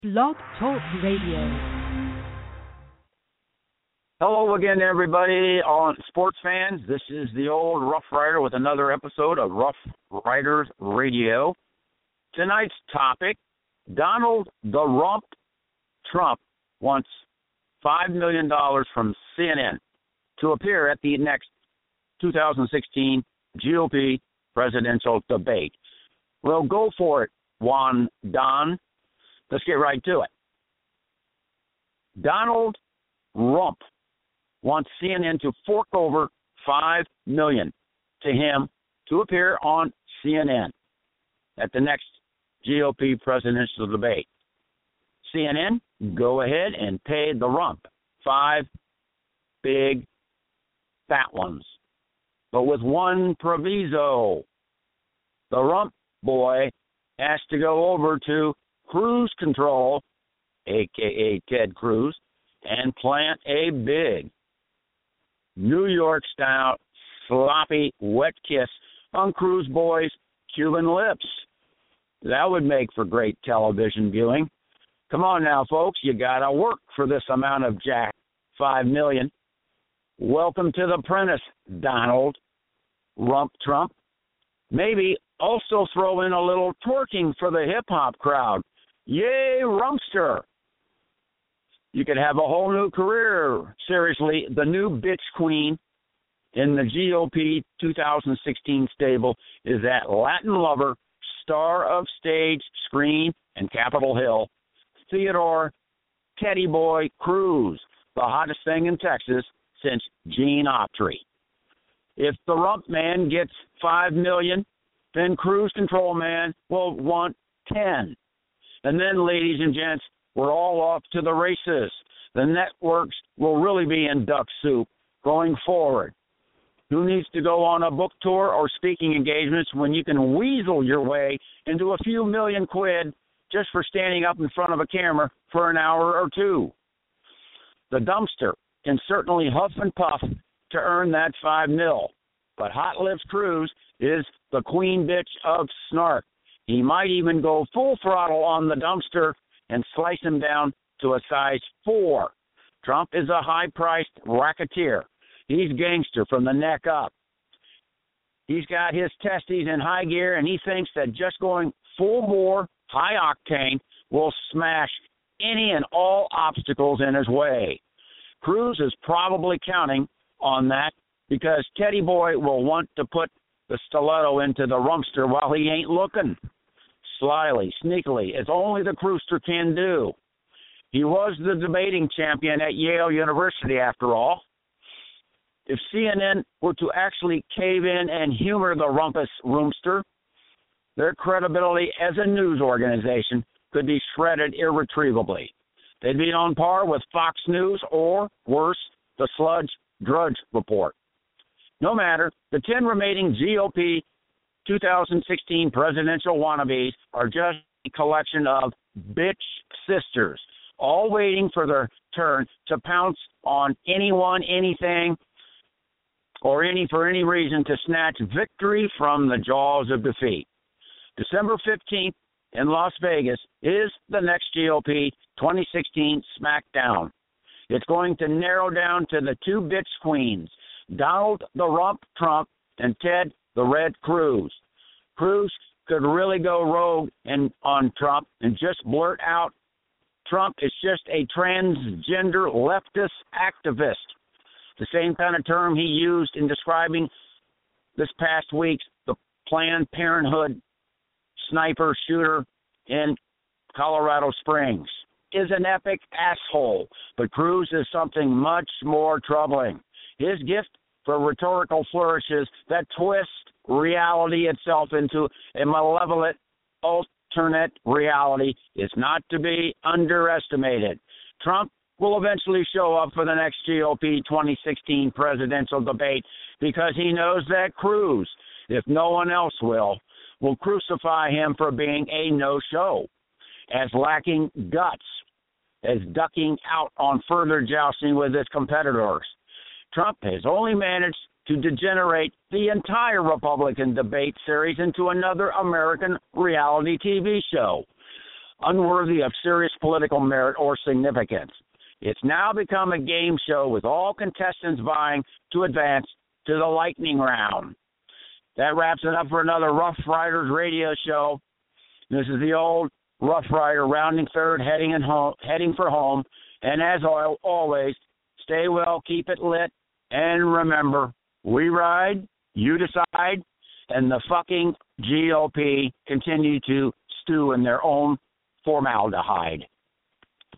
Blog Talk Radio. Hello again, everybody, on sports fans. This is the old Rough Rider with another episode of Rough Riders Radio. Tonight's topic, Donald the Rump Trump wants $5 million from CNN to appear at the next 2016 GOP presidential debate. Well, go for it, Juan Don. Let's get right to it. Donald Rump wants CNN to fork over $5 million to him to appear on CNN at the next GOP presidential debate. CNN, go ahead and pay the Rump 5 big fat ones, but with one proviso. The Rump boy has to go over to Cruise Control, a.k.a. Ted Cruz, and plant a big New York-style sloppy wet kiss on Cruz boy's Cuban lips. That would make for great television viewing. Come on now, folks, you gotta work for this amount of jack, $5 million. Welcome to the apprentice, Donald Rump Trump. Maybe also throw in a little twerking for the hip-hop crowd. Yay, Rumpster! You could have a whole new career. Seriously, the new bitch queen in the GOP 2016 stable is that Latin lover, star of stage, screen, and Capitol Hill, Theodore Teddy Boy Cruz, the hottest thing in Texas since Gene Autry. If the Rump man gets $5 million, then Cruise Control man will want 10. And then, ladies and gents, we're all off to the races. The networks will really be in duck soup going forward. Who needs to go on a book tour or speaking engagements when you can weasel your way into a few million quid just for standing up in front of a camera for an hour or two? The dumpster can certainly huff and puff to earn that $5 million, but Hot Lips Cruz is the queen bitch of snark. He might even go full throttle on the dumpster and slice him down to a size 4. Trump is a high-priced racketeer. He's gangster from the neck up. He's got his testes in high gear, and he thinks that just going full bore, high octane will smash any and all obstacles in his way. Cruz is probably counting on that because Teddy Boy will want to put the stiletto into the Rumpster while he ain't looking. Slyly, sneakily, as only the Crewster can do. He was the debating champion at Yale University, after all. If CNN were to actually cave in and humor the Rumpus Roomster, their credibility as a news organization could be shredded irretrievably. They'd be on par with Fox News or, worse, the Sludge Drudge Report. No matter, the 10 remaining GOP 2016 presidential wannabes are just a collection of bitch sisters, all waiting for their turn to pounce on anyone, anything, or for any reason to snatch victory from the jaws of defeat. December 15th in Las Vegas is the next GOP 2016 SmackDown. It's going to narrow down to the two bitch queens, Donald the Rump Trump and Ted the Red Cruz. Cruz could really go rogue on Trump and just blurt out, Trump is just a transgender leftist activist. The same kind of term he used in describing this past week's the Planned Parenthood sniper shooter in Colorado Springs. Is an epic asshole, but Cruz is something much more troubling. His gift for rhetorical flourishes that twist reality itself into a malevolent alternate reality is not to be underestimated. Trump will eventually show up for the next GOP 2016 presidential debate because he knows that Cruz, if no one else will crucify him for being a no-show, as lacking guts, as ducking out on further jousting with his competitors. Trump has only managed to degenerate the entire Republican debate series into another American reality TV show. unworthy of serious political merit or significance. It's now become a game show with all contestants vying to advance to the lightning round. That wraps it up for another Rough Riders radio show. This is the old Rough Rider rounding third, heading for home. And as always, stay well, keep it lit, and remember, we ride, you decide, and the fucking GOP continue to stew in their own formaldehyde.